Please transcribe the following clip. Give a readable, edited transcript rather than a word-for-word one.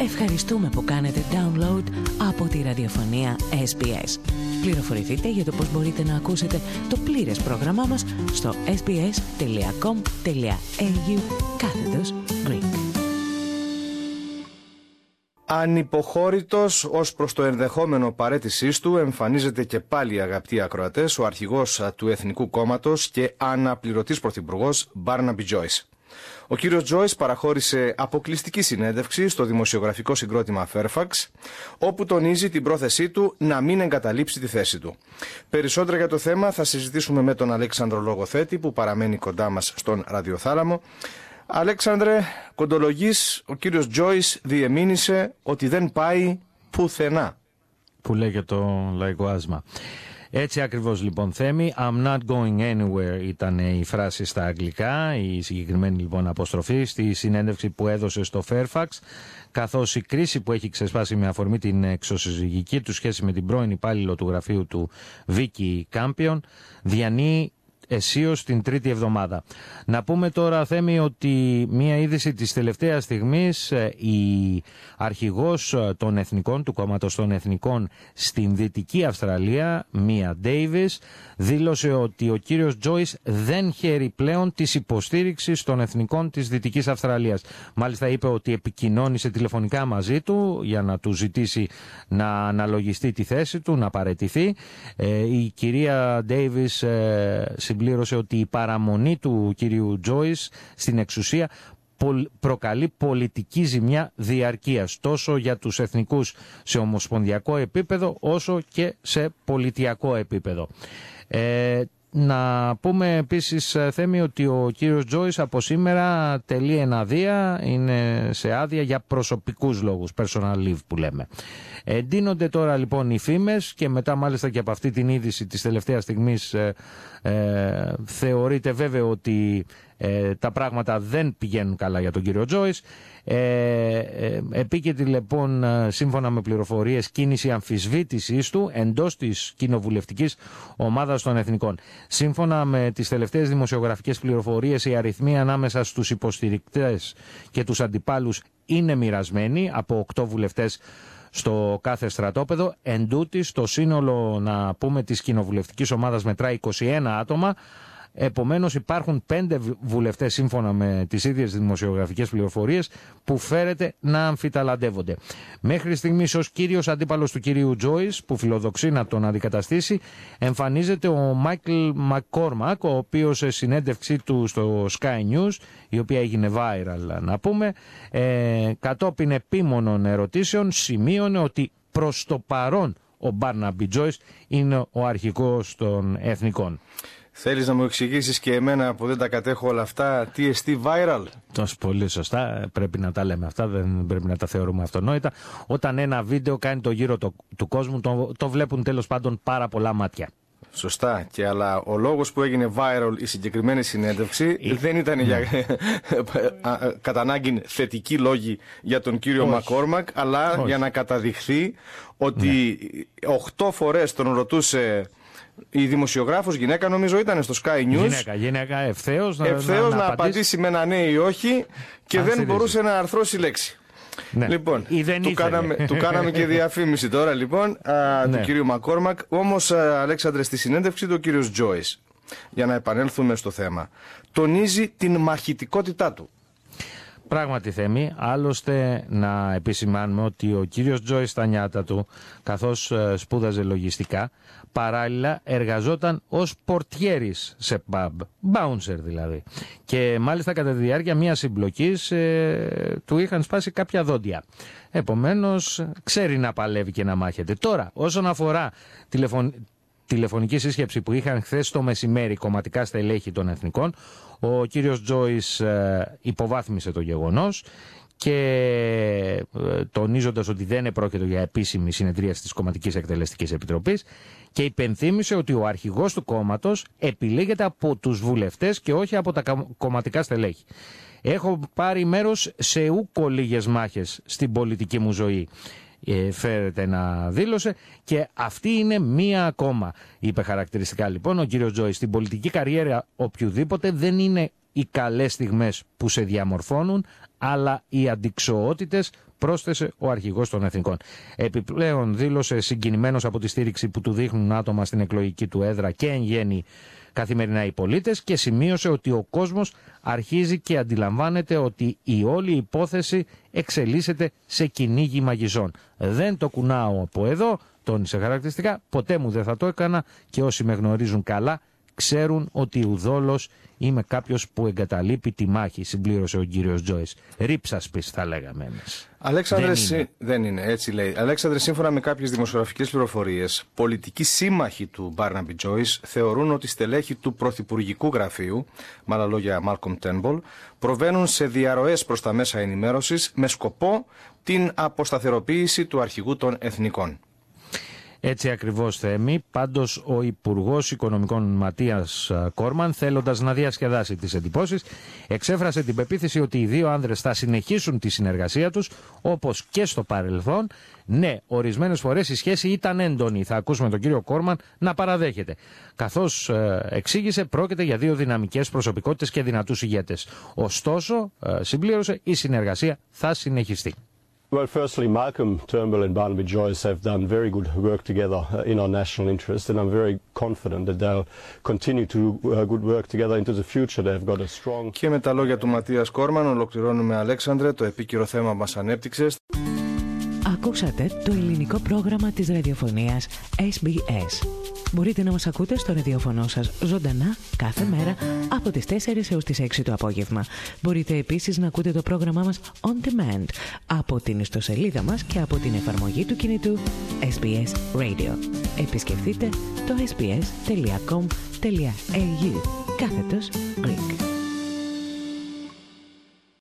Ευχαριστούμε που κάνετε download από τη ραδιοφωνία SBS. Πληροφορηθείτε για το πώς μπορείτε να ακούσετε το πλήρες πρόγραμμά μας στο sbs.com.au/Greek. Ανυποχώρητος ως προς το ενδεχόμενο παραίτησής του εμφανίζεται και πάλι, αγαπητοί ακροατές, ο αρχηγός του Εθνικού Κόμματος και αναπληρωτής πρωθυπουργός Μπάρναμπι Τζόις. Ο κύριος Τζόις παραχώρησε αποκλειστική συνέντευξη στο δημοσιογραφικό συγκρότημα Fairfax, όπου τονίζει την πρόθεσή του να μην εγκαταλείψει τη θέση του. Περισσότερα για το θέμα θα συζητήσουμε με τον Αλέξανδρο Λογοθέτη, που παραμένει κοντά μας στον ραδιοθάλαμο. Αλέξανδρε, κοντολογής, ο κύριος Τζόις διεμήνυσε ότι δεν πάει πουθενά. Που λέγεται το λαϊκό άσμα. Έτσι ακριβώς λοιπόν, Θέμη. I'm not going anywhere ήταν η φράση στα αγγλικά, η συγκεκριμένη λοιπόν αποστροφή στη συνέντευξη που έδωσε στο Fairfax, καθώς η κρίση που έχει ξεσπάσει με αφορμή την εξωσυζυγική του σχέση με την πρώην υπάλληλο του γραφείου του Βίκη Κάμπιον διανύει αισίως την τρίτη εβδομάδα. Να πούμε τώρα, Θέμη, ότι μία είδηση της τελευταίας στιγμής, η αρχηγός των Εθνικών, του Κόμματος των Εθνικών στην Δυτική Αυστραλία, Μία Ντέιβις, δήλωσε ότι ο κύριος Τζόις δεν χαίρει πλέον της υποστήριξης των Εθνικών της Δυτικής Αυστραλίας. Μάλιστα είπε ότι επικοινώνησε τηλεφωνικά μαζί του για να του ζητήσει να αναλογιστεί τη θέση του, να παραιτηθεί. Η κυρία Ντέιβις συμπλήρωσε ότι η παραμονή του κυρίου Τζόις στην εξουσία προκαλεί πολιτική ζημιά διαρκείας, τόσο για τους εθνικούς σε ομοσπονδιακό επίπεδο όσο και σε πολιτιακό επίπεδο. Να πούμε επίσης, Θέμη, ότι ο κύριος Τζόις από σήμερα τελεί εναδεία, είναι σε άδεια για προσωπικούς λόγους, personal leave που λέμε. Εντείνονται τώρα λοιπόν οι φήμες και μετά μάλιστα και από αυτή την είδηση της τελευταίας στιγμής θεωρείται βέβαιο ότι τα πράγματα δεν πηγαίνουν καλά για τον κύριο Τζόις. Επίκειται λοιπόν, σύμφωνα με πληροφορίες, κίνηση αμφισβήτησης του εντός της κοινοβουλευτικής ομάδας των Εθνικών. Σύμφωνα με τις τελευταίες δημοσιογραφικές πληροφορίες, οι αριθμοί ανάμεσα στους υποστηρικτές και τους αντιπάλους είναι μοιρασμένοι από 8 βουλευτές στο κάθε στρατόπεδο. Εν τούτης, το σύνολο, να πούμε, της κοινοβουλευτικής ομάδας μετράει 21 άτομα. Επομένως υπάρχουν 5 βουλευτές, σύμφωνα με τις ίδιες δημοσιογραφικές πληροφορίες, που φέρεται να αμφιταλαντεύονται. Μέχρι στιγμής ως κύριος αντίπαλος του κυρίου Τζόις, που φιλοδοξεί να τον αντικαταστήσει, εμφανίζεται ο Μάικλ Μακκόρμακ, ο οποίος σε συνέντευξή του στο Sky News, η οποία έγινε viral να πούμε, κατόπιν επίμονων ερωτήσεων σημείωνε ότι προς το παρόν ο Μπάρναμπι Τζόις είναι ο αρχηγός των Εθνικών. Θέλεις να μου εξηγήσεις και εμένα που δεν τα κατέχω όλα αυτά, τι εστί viral? Τόσο πολύ σωστά, πρέπει να τα λέμε αυτά, δεν πρέπει να τα θεωρούμε αυτονόητα. Όταν ένα βίντεο κάνει το γύρο του κόσμου, το βλέπουν τέλος πάντων πάρα πολλά μάτια. Σωστά, και αλλά ο λόγος που έγινε viral η συγκεκριμένη συνέντευξη δεν ήταν για κατά ανάγκη θετικοί λόγοι για τον κύριο Μακκόρμακ, αλλά για να καταδειχθεί ότι 8 φορές τον ρωτούσε η δημοσιογράφος, γυναίκα νομίζω ήταν, στο Sky News. Γυναίκα, ευθέως να απαντήσει με ένα ναι ή όχι, και δεν μπορούσε να αρθρώσει λέξη. Ναι. Λοιπόν, του κάναμε και διαφήμιση τώρα λοιπόν του κυρίου Μακκόρμακ. Όμως, Αλέξανδρε, στη συνέντευξη του ο κύριος Τζόις, για να επανέλθουμε στο θέμα, τονίζει την μαχητικότητά του. Πράγματι, Θέμη, άλλωστε να επισημάνουμε ότι ο κύριος Τζόις στα νιάτα του, καθώς σπούδαζε λογιστικά, παράλληλα εργαζόταν ως πορτιέρης σε pub, bouncer δηλαδή. Και μάλιστα κατά τη διάρκεια μιας συμπλοκής του είχαν σπάσει κάποια δόντια. Επομένως ξέρει να παλεύει και να μάχεται. Τώρα, όσον αφορά τηλεφωνική σύσκεψη που είχαν χθες το μεσημέρι κομματικά στελέχη των Εθνικών, ο κύριος Τζόις υποβάθμισε το γεγονός και τονίζοντας ότι δεν επρόκειτο για επίσημη συνεδρίαση της Κομματικής Εκτελεστικής Επιτροπής, και υπενθύμισε ότι ο αρχηγός του κόμματος επιλέγεται από τους βουλευτές και όχι από τα κομματικά στελέχη. Έχω πάρει μέρος σε ούκο λίγες μάχες στην πολιτική μου ζωή, φέρεται να δήλωσε, και αυτή είναι μία ακόμα, είπε χαρακτηριστικά λοιπόν ο κύριος Τζόις. Στην πολιτική καριέρα οποιοδήποτε δεν είναι οι καλές στιγμές που σε διαμορφώνουν, αλλά οι αντικσοότητες, πρόσθεσε ο αρχηγός των Εθνικών. Επιπλέον δήλωσε συγκινημένος από τη στήριξη που του δείχνουν άτομα στην εκλογική του έδρα και εν γέννη καθημερινά οι πολίτες και σημείωσε ότι ο κόσμος αρχίζει και αντιλαμβάνεται ότι η όλη υπόθεση εξελίσσεται σε κυνήγι μαγιζών. Δεν το κουνάω από εδώ, τόνισε χαρακτηριστικά, ποτέ μου δεν θα το έκανα και όσοι με γνωρίζουν καλά ξέρουν ότι ουδόλως είμαι κάποιος που εγκαταλείπει τη μάχη, συμπλήρωσε ο κύριος Τζόις. Ρίψασπης θα λέγαμε εμείς. Αλέξανδρε, δεν είναι, έτσι λέει. Αλέξανδρε, σύμφωνα με κάποιες δημοσιογραφικές πληροφορίες, πολιτικοί σύμμαχοι του Μπάρναμπι Τζόις θεωρούν ότι στελέχη του Πρωθυπουργικού Γραφείου, με άλλα λόγια Μάλκομ Τέρνμπολ, προβαίνουν σε διαρροές προς τα μέσα ενημέρωσης με σκοπό την αποσταθεροποίηση του αρχηγού των Εθνικών. Έτσι ακριβώς, Θέμη. Πάντως ο Υπουργός Οικονομικών Ματίας Κόρμαν, θέλοντας να διασκεδάσει τις εντυπώσεις, εξέφρασε την πεποίθηση ότι οι δύο άνδρες θα συνεχίσουν τη συνεργασία τους όπως και στο παρελθόν. Ναι, ορισμένες φορές η σχέση ήταν έντονη. Θα ακούσουμε τον κύριο Κόρμαν να παραδέχεται. Καθώς εξήγησε, πρόκειται για δύο δυναμικές προσωπικότητες και δυνατούς ηγέτες. Ωστόσο, συμπλήρωσε, η συνεργασία θα συνεχιστεί. Well, firstly, Malcolm Turnbull and Barnaby Joyce have done very good work together in our national interest, and I'm very confident that they'll continue to do good work together into the future. They've got a strong... Και με τα λόγια του Ματίας Κόρμαν ολοκληρώνουμε, Αλέξανδρε, το επίκαιρο θέμα μας ανέπτυξες. Ακούσατε το ελληνικό πρόγραμμα της ραδιοφωνίας SBS. Μπορείτε να μας ακούτε στο ραδιοφωνό σας ζωντανά κάθε μέρα από τις 4 έως τις 6 το απόγευμα. Μπορείτε επίσης να ακούτε το πρόγραμμά μας on demand από την ιστοσελίδα μας και από την εφαρμογή του κινητού SBS Radio. Επισκεφτείτε το sbs.com.au/Greek.